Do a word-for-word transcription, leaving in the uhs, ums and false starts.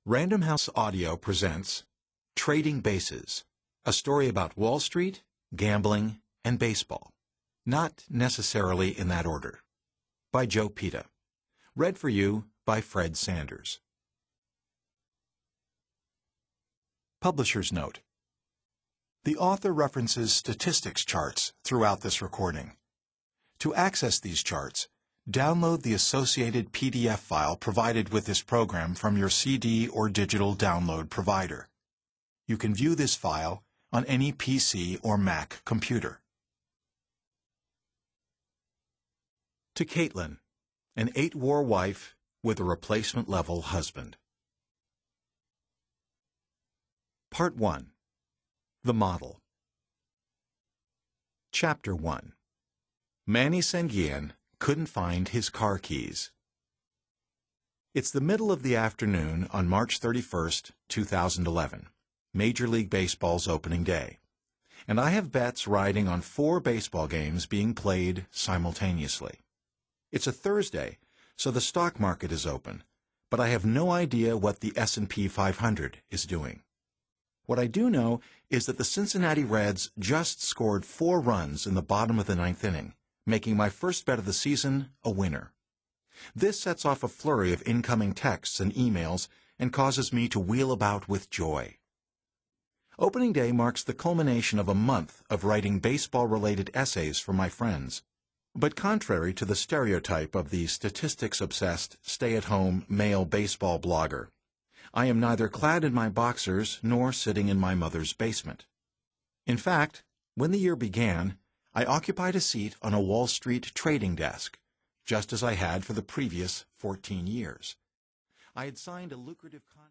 Random House Audio presents Trading Bases, a story about Wall Street, gambling, and baseball. Not necessarily in that order. By Joe Pita. Read for you by Fred Sanders. Publisher's Note. The author references statistics charts throughout this recording. To access these charts, download the associated P D F file provided with this program from your C D or digital download provider. You can view this file on any P C or Mac computer. To Caitlin, an eight-war wife with a replacement-level husband. Part one. The Model. Chapter one. Manny Sanguillen couldn't find his car keys. It's the middle of the afternoon on March thirty-first, two thousand eleven, Major League Baseball's opening day, and I have bets riding on four baseball games being played simultaneously. It's a Thursday, so the stock market is open, but I have no idea what the S and P five hundred is doing. What I do know is that the Cincinnati Reds just scored four runs in the bottom of the ninth inning, making my first bet of the season a winner. This sets off a flurry of incoming texts and emails and causes me to wheel about with joy. Opening day marks the culmination of a month of writing baseball-related essays for my friends. But contrary to the stereotype of the statistics-obsessed, stay-at-home male baseball blogger, I am neither clad in my boxers nor sitting in my mother's basement. In fact, when the year began, I occupied a seat on a Wall Street trading desk, just as I had for the previous fourteen years. I had signed a lucrative contract.